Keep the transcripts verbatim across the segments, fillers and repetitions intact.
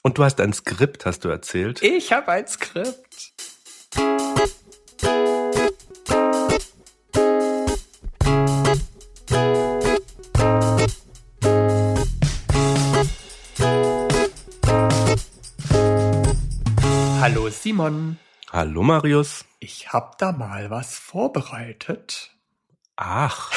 Und du hast ein Skript, hast du erzählt? Ich habe ein Skript. Hallo Simon. Hallo Marius. Ich hab da mal was vorbereitet. Ach.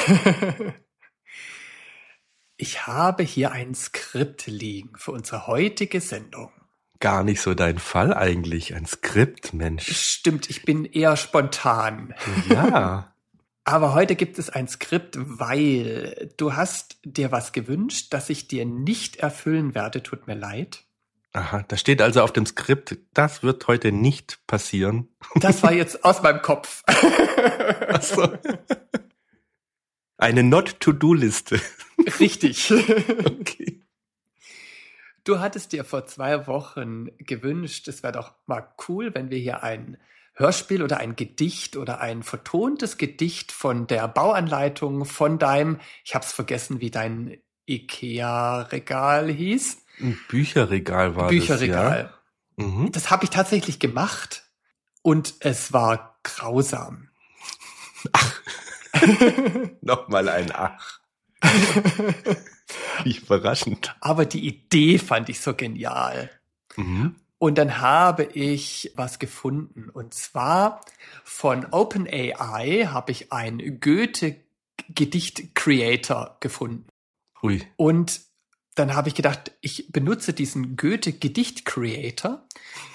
Ich habe hier ein Skript liegen für unsere heutige Sendung. Gar nicht so dein Fall eigentlich, ein Skript, Mensch. Stimmt, ich bin eher spontan. Ja. Aber heute gibt es ein Skript, weil du hast dir was gewünscht, das ich dir nicht erfüllen werde. Tut mir leid. Aha, da steht also auf dem Skript, das wird heute nicht passieren. Das war jetzt aus meinem Kopf. Ach so. Eine Not-to-Do-Liste. Richtig. Okay. Du hattest dir vor zwei Wochen gewünscht, es wäre doch mal cool, wenn wir hier ein Hörspiel oder ein Gedicht oder ein vertontes Gedicht von der Bauanleitung von deinem, ich hab's vergessen, wie dein Ikea-Regal hieß. Ein Bücherregal war Bücherregal. das, ja? Mhm. Das habe ich tatsächlich gemacht und es war grausam. Ach. Nochmal ein Ach. Wie überraschend. Aber die Idee fand ich so genial. Mhm. Und dann habe ich was gefunden. Und zwar von OpenAI habe ich einen Goethe-Gedicht-Creator gefunden. Ui. Und dann habe ich gedacht, ich benutze diesen Goethe-Gedicht-Creator,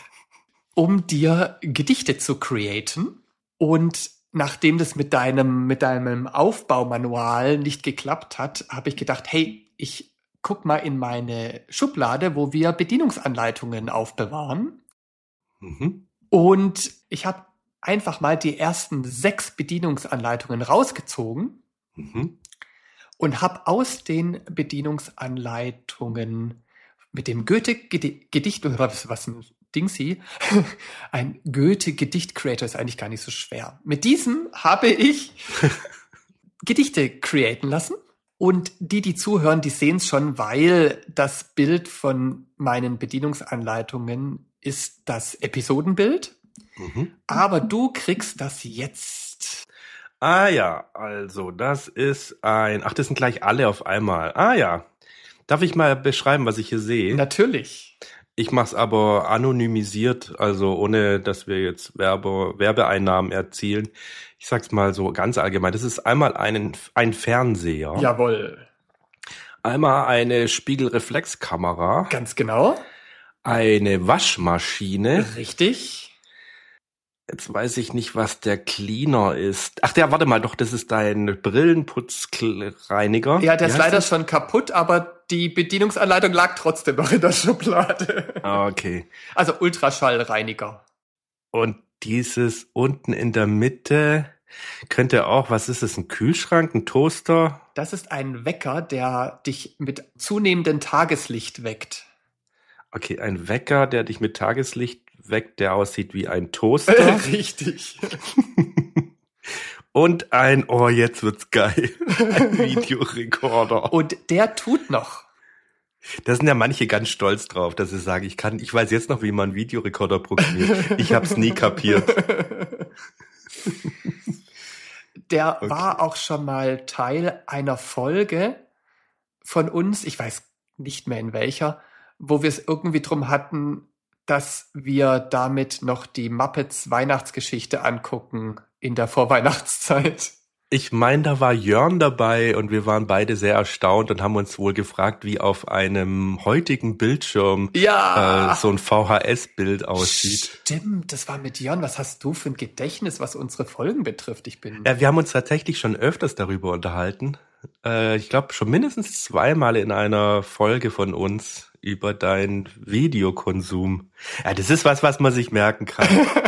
um dir Gedichte zu createn. Und nachdem das mit deinem, mit deinem Aufbaumanual nicht geklappt hat, habe ich gedacht, hey, ich guck mal in meine Schublade, wo wir Bedienungsanleitungen aufbewahren. Mhm. Und ich habe einfach mal die ersten sechs Bedienungsanleitungen rausgezogen. Mhm. Und habe aus den Bedienungsanleitungen mit dem Goethe-Gedicht, oder was, was ein Dingsi, ein Goethe-Gedicht-Creator ist eigentlich gar nicht so schwer. Mit diesem habe ich Gedichte createn lassen. Und die, die zuhören, die sehen es schon, weil das Bild von meinen Bedienungsanleitungen ist das Episodenbild. Mhm. Aber du kriegst das jetzt. Ah ja, also das ist ein... Ach, das sind gleich alle auf einmal. Ah ja. Darf ich mal beschreiben, was ich hier sehe? Natürlich. Ich mache es aber anonymisiert, also ohne, dass wir jetzt Werbe, Werbeeinnahmen erzielen. Ich sag's mal so ganz allgemein. Das ist einmal einen, ein Fernseher. Jawohl. Einmal eine Spiegelreflexkamera. Ganz genau. Eine Waschmaschine. Richtig. Jetzt weiß ich nicht, was der Cleaner ist. Ach, der, warte mal, doch, das ist dein Brillenputzreiniger. Ja, der Wie ist heißt leider das? schon kaputt, aber die Bedienungsanleitung lag trotzdem noch in der Schublade. Ah, okay. Also Ultraschallreiniger. Und dieses unten in der Mitte könnte auch, was ist das, ein Kühlschrank, ein Toaster? Das ist ein Wecker, der dich mit zunehmendem Tageslicht weckt. Okay, ein Wecker, der dich mit Tageslicht weckt, der aussieht wie ein Toaster. Richtig. Und ein, oh, jetzt wird's geil, ein Videorekorder. Und der tut noch. Da sind ja manche ganz stolz drauf, dass sie sagen, ich kann, ich weiß jetzt noch, wie man einen Videorekorder programmiert. Ich hab's nie kapiert. Der Okay. war auch schon mal Teil einer Folge von uns, ich weiß nicht mehr in welcher, wo wir es irgendwie drum hatten, dass wir damit noch die Muppets Weihnachtsgeschichte angucken in der Vorweihnachtszeit. Ich meine, da war Jörn dabei und wir waren beide sehr erstaunt und haben uns wohl gefragt, wie auf einem heutigen Bildschirm Ja. äh, so ein V H S-Bild aussieht. Stimmt, das war mit Jörn. Was hast du für ein Gedächtnis, was unsere Folgen betrifft? Ich bin... Ja, wir haben uns tatsächlich schon öfters darüber unterhalten. Äh, ich glaube, schon mindestens zweimal in einer Folge von uns über deinen Videokonsum. Ja, das ist was, was man sich merken kann.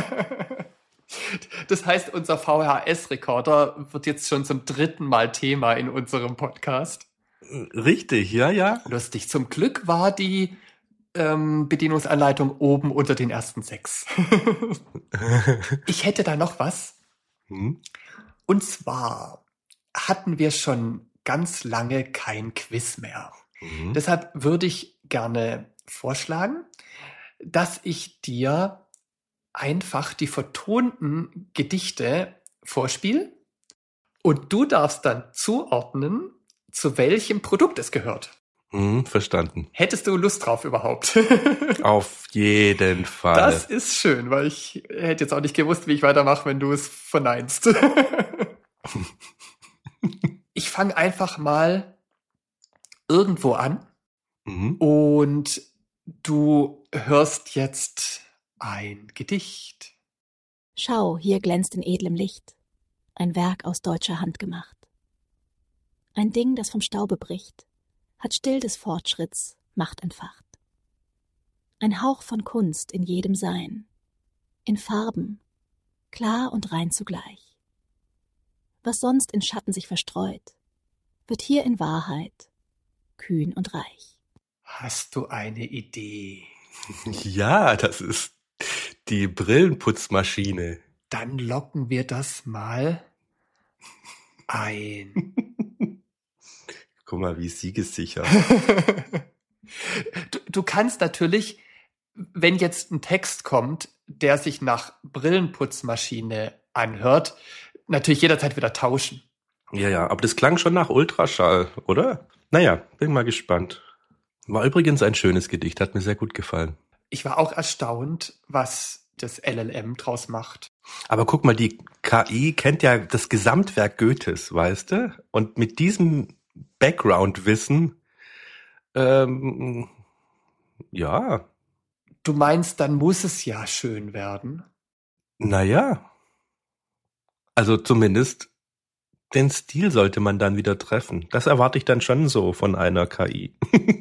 Das heißt, unser V H S-Rekorder wird jetzt schon zum dritten Mal Thema in unserem Podcast. Richtig, ja, ja. Lustig. Zum Glück war die ähm, Bedienungsanleitung oben unter den ersten sechs. Ich hätte da noch was. Hm? Und zwar hatten wir schon ganz lange kein Quiz mehr. Mhm. Deshalb würde ich gerne vorschlagen, dass ich dir einfach die vertonten Gedichte vorspiele und du darfst dann zuordnen, zu welchem Produkt es gehört. Hm, verstanden. Hättest du Lust drauf überhaupt? Auf jeden Fall. Das ist schön, weil ich hätte jetzt auch nicht gewusst, wie ich weitermache, wenn du es verneinst. Ich fange einfach mal irgendwo an Mhm. und du hörst jetzt ein Gedicht. Schau, hier glänzt in edlem Licht ein Werk aus deutscher Hand gemacht. Ein Ding, das vom Staube bricht, hat still des Fortschritts Macht entfacht. Ein Hauch von Kunst in jedem Sein, in Farben, klar und rein zugleich. Was sonst in Schatten sich verstreut, wird hier in Wahrheit kühn und reich. Hast du eine Idee? Ja, das ist die Brillenputzmaschine. Dann locken wir das mal ein. Guck mal, wie siegessicher. du, du kannst natürlich, wenn jetzt ein Text kommt, der sich nach Brillenputzmaschine anhört, natürlich jederzeit wieder tauschen. Ja, ja, aber das klang schon nach Ultraschall, oder? Naja, bin mal gespannt. War übrigens ein schönes Gedicht, hat mir sehr gut gefallen. Ich war auch erstaunt, was das L L M draus macht. Aber guck mal, die K I kennt ja das Gesamtwerk Goethes, weißt du? Und mit diesem Background-Wissen, ähm, ja. Du meinst, dann muss es ja schön werden? Naja. Also zumindest den Stil sollte man dann wieder treffen. Das erwarte ich dann schon so von einer K I.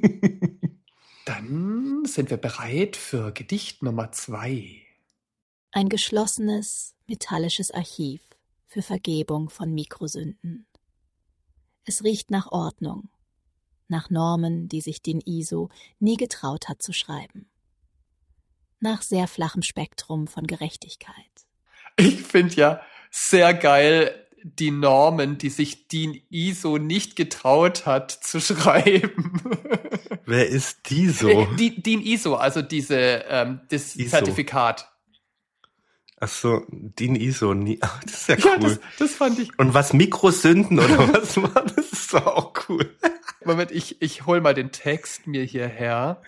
Dann sind wir bereit für Gedicht Nummer zwei. Ein geschlossenes, metallisches Archiv für Vergebung von Mikrosünden. Es riecht nach Ordnung, nach Normen, die sich den I S O nie getraut hat zu schreiben. Nach sehr flachem Spektrum von Gerechtigkeit. Ich finde ja sehr geil die Normen, die sich DIN I S O nicht getraut hat zu schreiben. Wer ist die so? Die, DIN I S O, also diese ähm, das I S O. Zertifikat. Ach so, DIN I S O. Nie. Ach, das ist ja cool. Ja, das, das fand ich. Und was Mikrosünden oder was war das? Ist doch auch cool. Moment, ich, ich hol mal den Text mir hierher.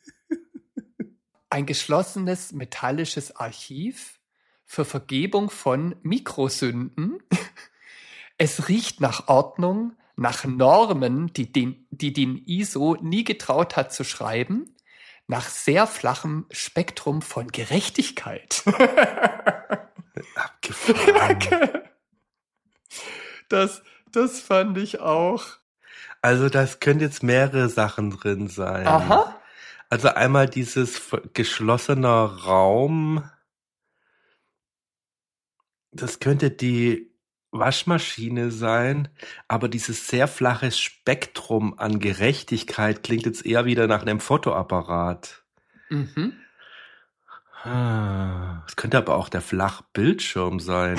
Ein geschlossenes metallisches Archiv für Vergebung von Mikrosünden. Es riecht nach Ordnung, nach Normen, die den, die den I S O nie getraut hat zu schreiben, nach sehr flachem Spektrum von Gerechtigkeit. Abgefahren. Das, das fand ich auch. Also das können jetzt mehrere Sachen drin sein. Aha. Also einmal dieses geschlossener Raum. Das könnte die Waschmaschine sein, aber dieses sehr flache Spektrum an Gerechtigkeit klingt jetzt eher wieder nach einem Fotoapparat. Mhm. Es könnte aber auch der Flachbildschirm sein.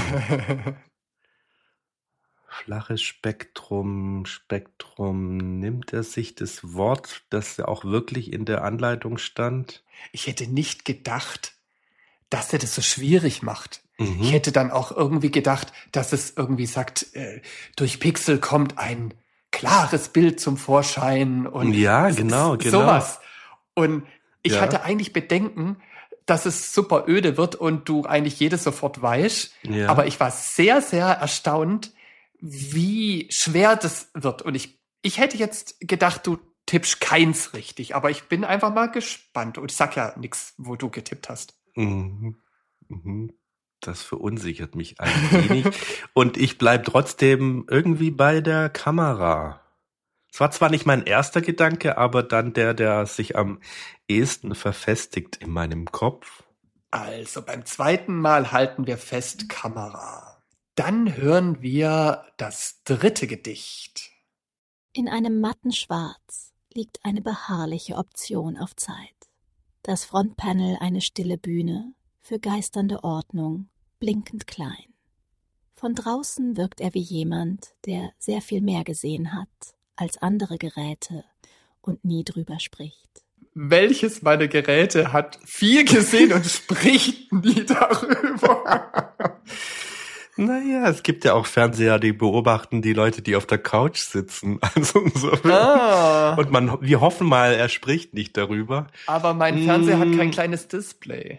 Flaches Spektrum, Spektrum, nimmt er sich das Wort, das ja auch wirklich in der Anleitung stand? Ich hätte nicht gedacht, dass er das so schwierig macht. Mhm. Ich hätte dann auch irgendwie gedacht, dass es irgendwie sagt, äh, durch Pixel kommt ein klares Bild zum Vorschein und Ja, s- genau, s- genau. sowas. Und ich Ja. hatte eigentlich Bedenken, dass es super öde wird und du eigentlich jedes sofort weißt. Ja. Aber ich war sehr, sehr erstaunt, wie schwer das wird. Und ich, ich hätte jetzt gedacht, du tippst keins richtig. Aber ich bin einfach mal gespannt. Und ich sag ja nichts, wo du getippt hast. Mhm. Mhm. Das verunsichert mich ein wenig. Und ich bleib trotzdem irgendwie bei der Kamera. Es war zwar nicht mein erster Gedanke, aber dann der, der sich am ehesten verfestigt in meinem Kopf. Also beim zweiten Mal halten wir fest Kamera. Dann hören wir das dritte Gedicht. In einem matten Schwarz liegt eine beharrliche Option auf Zeit. Das Frontpanel eine stille Bühne für geisternde Ordnung, blinkend klein. Von draußen wirkt er wie jemand, der sehr viel mehr gesehen hat als andere Geräte und nie drüber spricht. welches meiner Geräte hat viel gesehen und spricht nie darüber? Naja, es gibt ja auch Fernseher, die beobachten die Leute, die auf der Couch sitzen. Also so. Ah. Und man, wir hoffen mal, er spricht nicht darüber. Aber mein Fernseher Mm. hat kein kleines Display.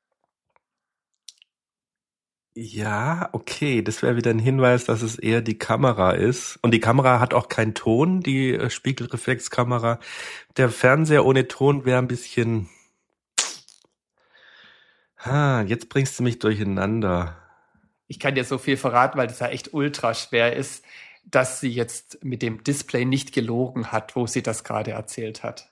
Ja, okay, das wäre wieder ein Hinweis, dass es eher die Kamera ist. Und die Kamera hat auch keinen Ton, die äh, Spiegelreflexkamera. Der Fernseher ohne Ton wäre ein bisschen... Ha, jetzt bringst du mich durcheinander. Ich kann dir so viel verraten, weil das ja echt ultra schwer ist, dass sie jetzt mit dem Display nicht gelogen hat, wo sie das gerade erzählt hat.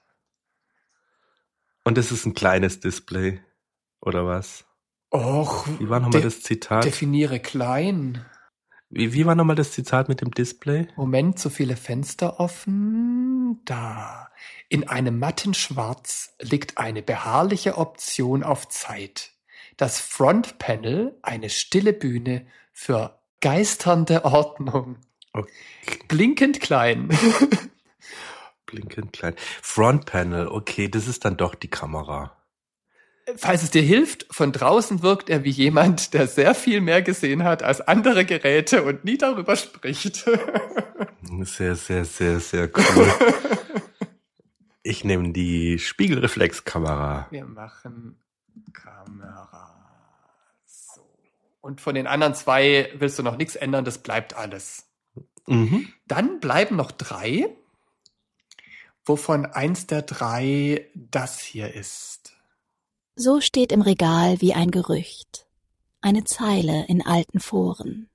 Und es ist ein kleines Display, oder was? Och, Wie war nochmal de- das Zitat? definiere klein. Wie, wie war nochmal das Zitat mit dem Display? Moment, so viele Fenster offen. Da. In einem matten Schwarz liegt eine beharrliche Option auf Zeit. Das Frontpanel, eine stille Bühne für geisternde Ordnung. Okay. Blinkend klein. Blinkend klein. Frontpanel, okay, das ist dann doch die Kamera. Falls es dir hilft, von draußen wirkt er wie jemand, der sehr viel mehr gesehen hat als andere Geräte und nie darüber spricht. Sehr, sehr, sehr, sehr cool. Ich nehme die Spiegelreflexkamera. Wir machen Kamera. So. Und von den anderen zwei willst du noch nichts ändern, das bleibt alles. Mhm. Dann bleiben noch drei, wovon eins der drei das hier ist. So steht im Regal wie ein Gerücht, eine Zeile in alten Foren.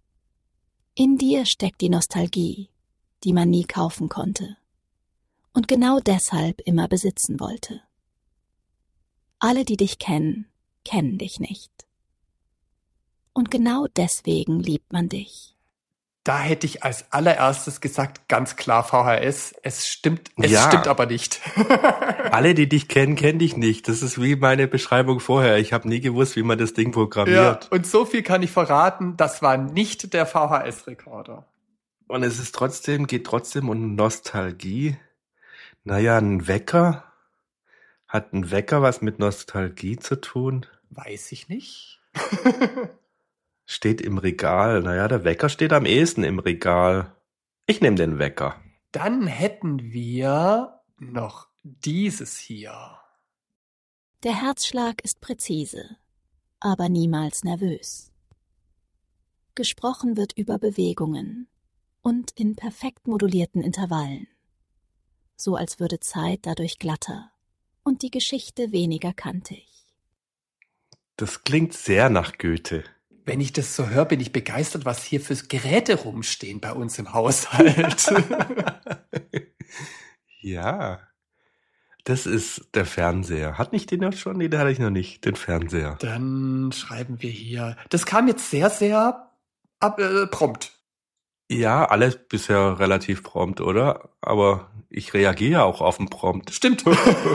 In dir steckt die Nostalgie, die man nie kaufen konnte und genau deshalb immer besitzen wollte. Alle, die dich kennen, kennen dich nicht. Und genau deswegen liebt man dich. Da hätte ich als allererstes gesagt, ganz klar V H S. Es stimmt, es Ja. stimmt aber nicht. Alle, die dich kennen, kennen dich nicht. Das ist wie meine Beschreibung vorher. Ich habe nie gewusst, wie man das Ding Ja, programmiert. und so viel kann ich verraten, das war nicht der V H S-Rekorder. Und es ist trotzdem, geht trotzdem um Nostalgie. Naja, ein Wecker. Hat ein Wecker was mit Nostalgie zu tun? Weiß ich nicht. Steht im Regal. Naja, der Wecker steht am ehesten im Regal. Ich nehme den Wecker. Dann hätten wir noch dieses hier. Der Herzschlag ist präzise, aber niemals nervös. Gesprochen wird über Bewegungen und in perfekt modulierten Intervallen, so als würde Zeit dadurch glatter und die Geschichte weniger kantig. Das klingt sehr nach Goethe. Wenn ich das so höre, bin ich begeistert, was hier für Geräte rumstehen bei uns im Haushalt. Ja, das ist der Fernseher. Hat nicht den noch schon? Nee, den hatte ich noch nicht, den Fernseher. Dann schreiben wir hier. Das kam jetzt sehr, sehr ab, äh, prompt. Ja, alles bisher relativ prompt, oder? Aber ich reagiere auch auf den Prompt. Stimmt.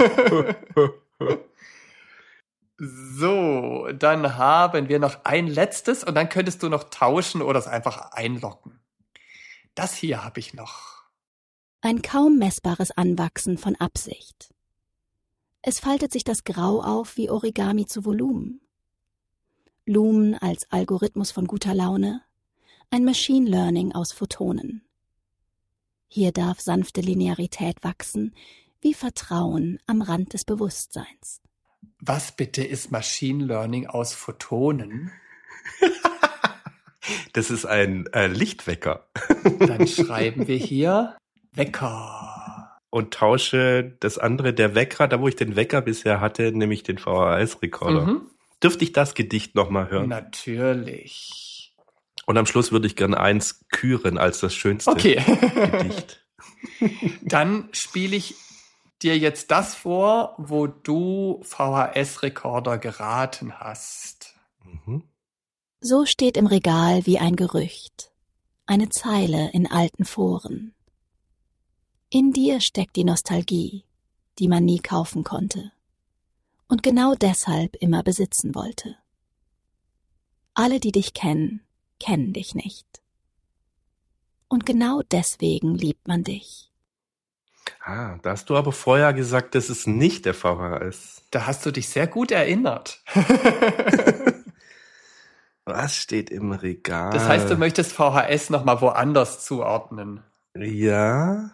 So, dann haben wir noch ein letztes und dann könntest du noch tauschen oder es einfach einloggen. Das hier habe ich noch. Ein kaum messbares Anwachsen von Absicht. Es faltet sich das Grau auf wie Origami zu Volumen. Lumen als Algorithmus von guter Laune, ein Machine Learning aus Photonen. Hier darf sanfte Linearität wachsen, wie Vertrauen am Rand des Bewusstseins. Was bitte ist Machine Learning aus Photonen? Das ist ein äh, Lichtwecker. Dann schreiben wir hier Wecker. Und tausche das andere, der Wecker, da wo ich den Wecker bisher hatte, nämlich den V H S-Rekorder. Mhm. Dürfte ich das Gedicht nochmal hören? Natürlich. Und am Schluss würde ich gern eins küren als das schönste Okay. Gedicht. Dann spiele ich dir jetzt das vor, wo du V H S-Rekorder geraten hast. Mhm. So steht im Regal wie ein Gerücht, eine Zeile in alten Foren. In dir steckt die Nostalgie, die man nie kaufen konnte und genau deshalb immer besitzen wollte. Alle, die dich kennen, kennen dich nicht. Und genau deswegen liebt man dich. Ah, da hast du aber vorher gesagt, das ist nicht der V H S. Da hast du dich sehr gut erinnert. Was steht im Regal? Das heißt, du möchtest V H S nochmal woanders zuordnen. Ja.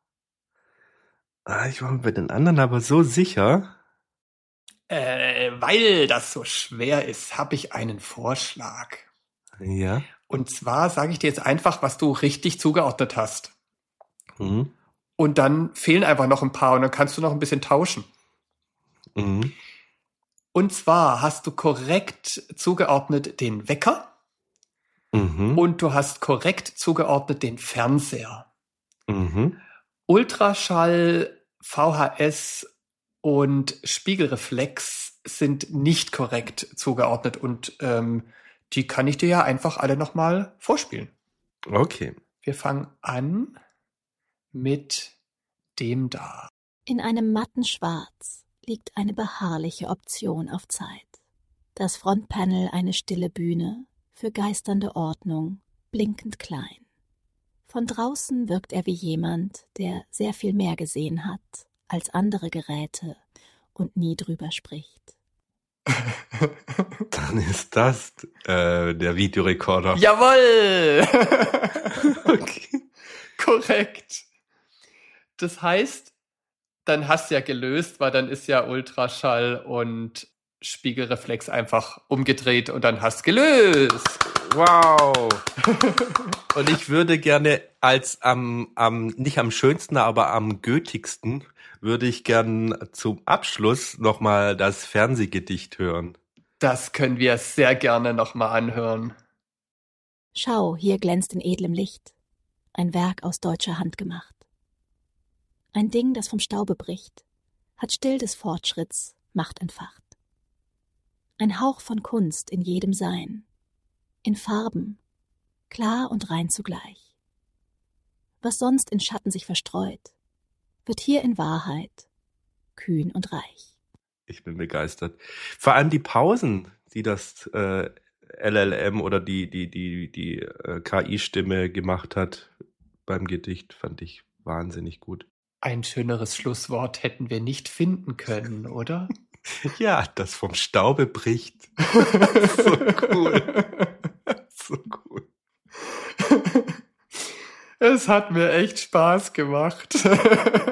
Ah, ich war mir bei den anderen aber so sicher. Äh, weil das so schwer ist, habe ich einen Vorschlag. Ja. Und zwar sage ich dir jetzt einfach, was du richtig zugeordnet hast. Mhm. Und dann fehlen einfach noch ein paar und dann kannst du noch ein bisschen tauschen. Mhm. Und zwar hast du korrekt zugeordnet den Wecker Mhm. und du hast korrekt zugeordnet den Fernseher. Mhm. Ultraschall, V H S und Spiegelreflex sind nicht korrekt zugeordnet und ähm, die kann ich dir ja einfach alle nochmal vorspielen. Okay. Wir fangen an mit dem da. In einem matten Schwarz liegt eine beharrliche Option auf Zeit. Das Frontpanel eine stille Bühne für geisternde Ordnung, blinkend klein. Von draußen wirkt er wie jemand, der sehr viel mehr gesehen hat als andere Geräte und nie drüber spricht. Dann ist das äh, der Videorekorder. Jawohl! Okay. Korrekt. Das heißt, dann hast du ja gelöst, weil dann ist ja Ultraschall und Spiegelreflex einfach umgedreht und dann hast du gelöst. Wow. Und ich würde gerne als am, am, nicht am schönsten, aber am gültigsten, würde ich gern zum Abschluss nochmal das Fernsehgedicht hören. Das können wir sehr gerne nochmal anhören. Schau, hier glänzt in edlem Licht ein Werk aus deutscher Hand gemacht. Ein Ding, das vom Staube bricht, hat still des Fortschritts Macht entfacht. Ein Hauch von Kunst in jedem Sein, in Farben, klar und rein zugleich. Was sonst in Schatten sich verstreut, wird hier in Wahrheit kühn und reich. Ich bin begeistert. Vor allem die Pausen, die das äh, L L M oder die, die, die, die äh, K I-Stimme gemacht hat beim Gedicht, fand ich wahnsinnig gut. Ein schöneres Schlusswort hätten wir nicht finden können, oder? Ja, das vom Staube bricht. So cool. So cool. Es hat mir echt Spaß gemacht.